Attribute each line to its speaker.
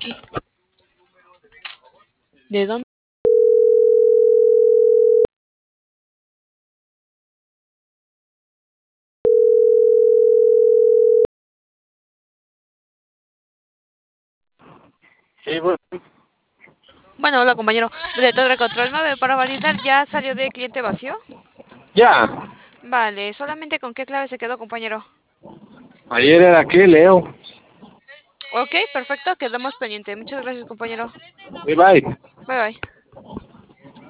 Speaker 1: aquí. ¿De dónde?
Speaker 2: Sí, bueno,
Speaker 1: Bueno, hola compañero. De Torre Control 9 para validar, ¿ya salió de cliente vacío?
Speaker 2: ya.
Speaker 1: Vale, solamente con qué clave se quedó, compañero.
Speaker 2: Ayer era aquí, Leo.
Speaker 1: Ok, perfecto, quedamos pendiente. Muchas gracias, compañero.
Speaker 2: Bye bye.
Speaker 1: Bye bye.